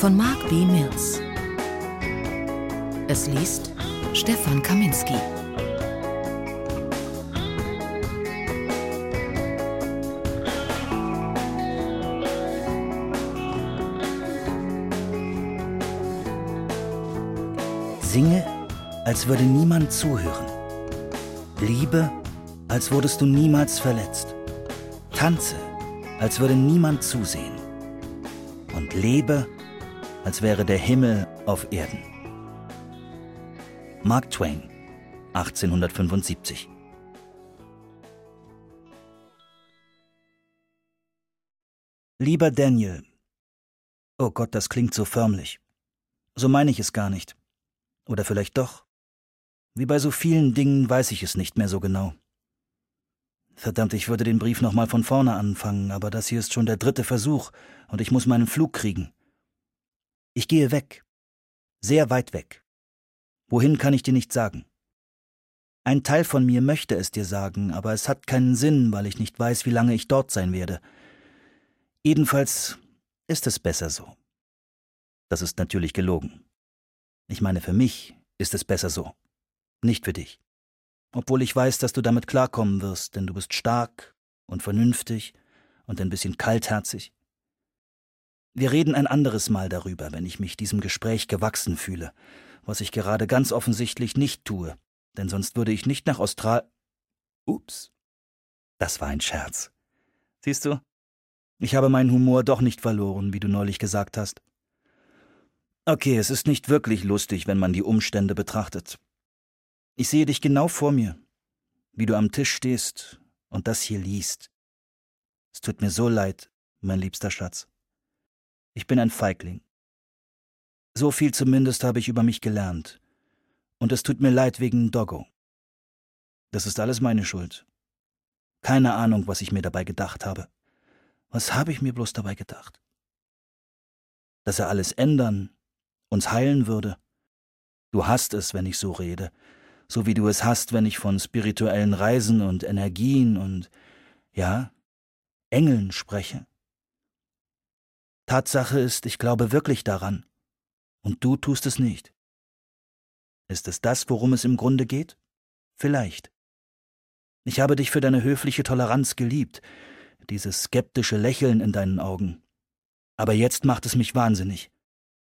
von Mark B. Mills. Es liest Stefan Kaminski. Singe, als würde niemand zuhören. Liebe, als wurdest du niemals verletzt. Tanze, als würde niemand zusehen. Und lebe, als wäre der Himmel auf Erden. Mark Twain, 1875. Lieber Daniel. Oh Gott, das klingt so förmlich. So meine ich es gar nicht. Oder vielleicht doch. Wie bei so vielen Dingen weiß ich es nicht mehr so genau. Verdammt, ich würde den Brief nochmal von vorne anfangen, aber das hier ist schon der 3. Versuch und ich muss meinen Flug kriegen. Ich gehe weg. Sehr weit weg. Wohin kann ich dir nicht sagen. Ein Teil von mir möchte es dir sagen, aber es hat keinen Sinn, weil ich nicht weiß, wie lange ich dort sein werde. Jedenfalls ist es besser so. Das ist natürlich gelogen. Ich meine, für mich ist es besser so. Nicht für dich. Obwohl ich weiß, dass du damit klarkommen wirst, denn du bist stark und vernünftig und ein bisschen kaltherzig. Wir reden ein anderes Mal darüber, wenn ich mich diesem Gespräch gewachsen fühle, was ich gerade ganz offensichtlich nicht tue, denn sonst würde ich nicht nach Ups, das war ein Scherz. Siehst du, ich habe meinen Humor doch nicht verloren, wie du neulich gesagt hast. Okay, es ist nicht wirklich lustig, wenn man die Umstände betrachtet. Ich sehe dich genau vor mir, wie du am Tisch stehst und das hier liest. Es tut mir so leid, mein liebster Schatz. Ich bin ein Feigling. So viel zumindest habe ich über mich gelernt. Und es tut mir leid wegen Doggo. Das ist alles meine Schuld. Keine Ahnung, was ich mir dabei gedacht habe. Was habe ich mir bloß dabei gedacht? Dass er alles ändern, uns heilen würde. Du hasst es, wenn ich so rede, so wie du es hasst, wenn ich von spirituellen Reisen und Energien und, ja, Engeln spreche. Tatsache ist, ich glaube wirklich daran. Und du tust es nicht. Ist es das, worum es im Grunde geht? Vielleicht. Ich habe dich für deine höfliche Toleranz geliebt, dieses skeptische Lächeln in deinen Augen. Aber jetzt macht es mich wahnsinnig.